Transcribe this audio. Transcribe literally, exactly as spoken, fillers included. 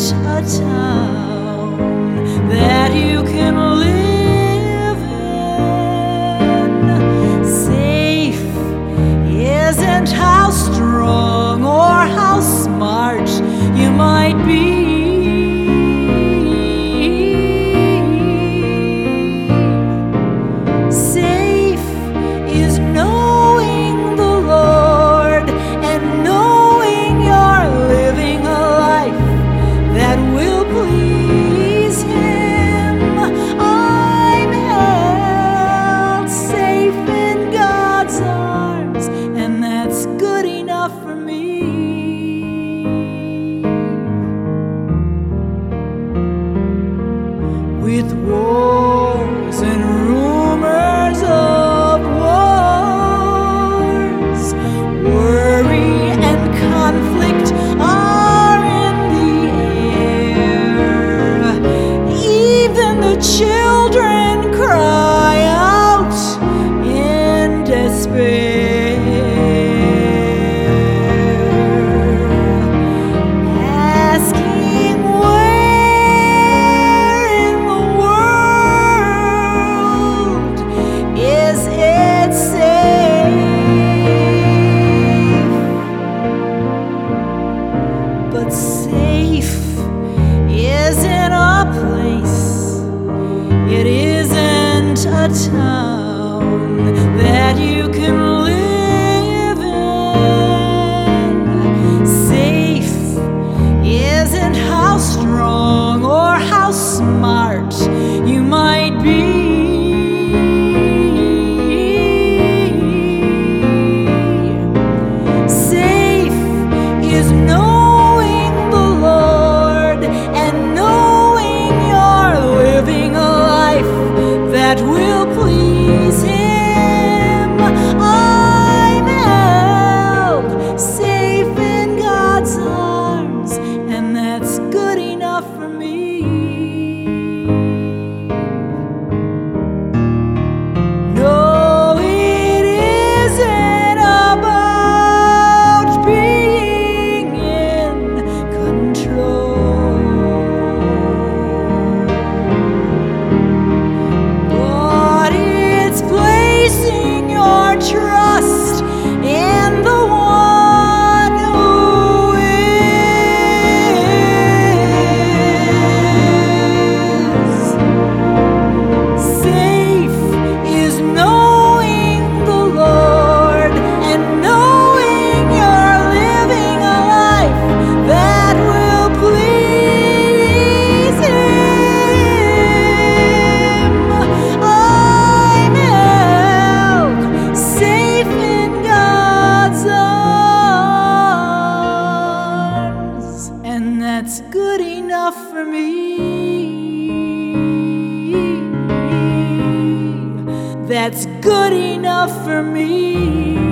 a town that you can live in. Safe isn't how strong or how smart you might be. Safe is knowing the Lord and knowing you're living a life that will please Him. I'm held safe in God's arms, and that's good enough for me. With wars and rumors of wars, worry and conflict are in the air. Even the children cry out in despair, asking where in the world is it safe? But safe isn't a place, it isn't a town that you can live in. Safe isn't how strong or how smart you might be. Safe is knowing the Lord and knowing you're living a life that will please Him. I'm held safe in God's arms, and that's good enough for me. No, it isn't about being in control, but it's placing your trust in the one who is. Safe is knowing the Lord and knowing you're living a life that will please Him. I'm held safe in God's arms, and that's good enough for me. That's good enough for me.